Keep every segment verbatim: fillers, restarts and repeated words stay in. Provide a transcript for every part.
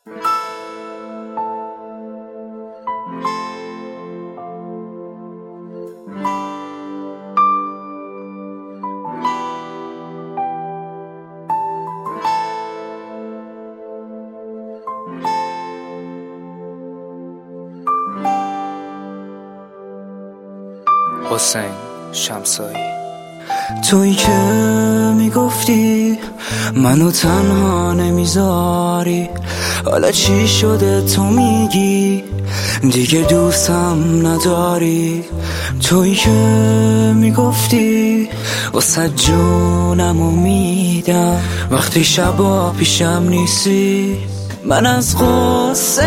حسین شمسایی. تویی که میگفتی منو تنها نمیذاری، حالا چی شده تو میگی دیگه دوستم نداری؟ تویی که میگفتی واسه جونمو میدم، وقتی شبا پیشم نیستی من از غصه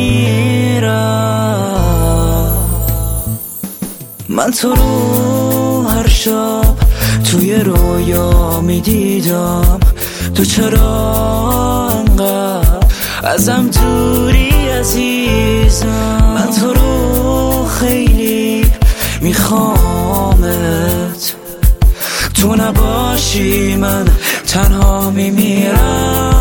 میمیرم. من تو رو هر شب توی رویا میدیدم، تو چرا انقدر ازم دوری عزیزم؟ من تو رو خیلی میخوامت، تو نباشی من تنها میمیرم.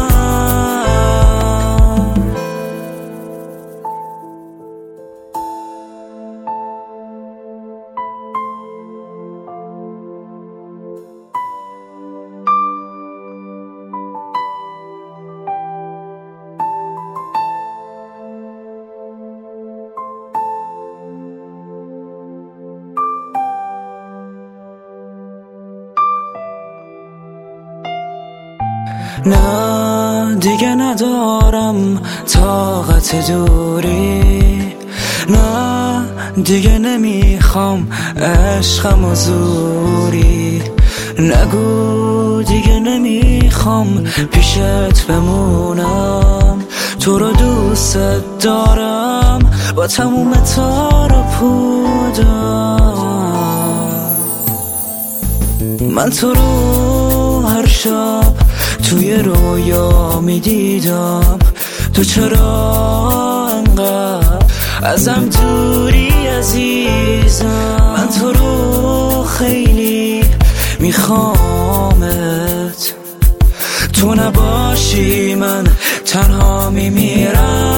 نه دیگه ندارم طاقت دوری، نه دیگه نمیخوام عشقم و زوری، نگو دیگه نمیخوام پیشت بمونم، تو رو دوست دارم با تموم تار و پودم. من تو رو هر شب توی رویا میدیدم، تو چرا انقدر ازم دوری عزیزم؟ من تو رو خیلی میخوامت، تو نباشی من تنها میمیرم.